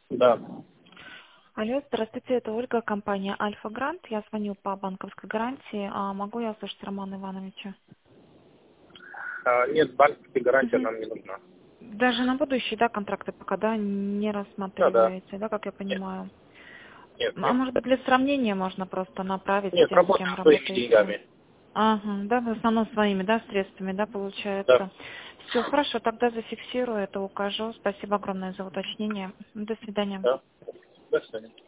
Да. Алло, здравствуйте, это Ольга, компания Альфа Грант. Я звоню по банковской гарантии. Могу я услышать Романа Ивановича? Нет, банковская гарантия Мгм. нам не нужна. Даже на будущие, да, контракты пока, да, не Да, да. рассматриваете, да, как я Нет, понимаю? нет, А нет. может быть, для сравнения можно просто направить с Нет, тем, с кем работаю своими работаете? деньгами. Ага, да, в основном своими, да, средствами, да, Да. получается. Все, хорошо, тогда зафиксирую это, укажу. Спасибо огромное за уточнение. До свидания. Да. До свидания.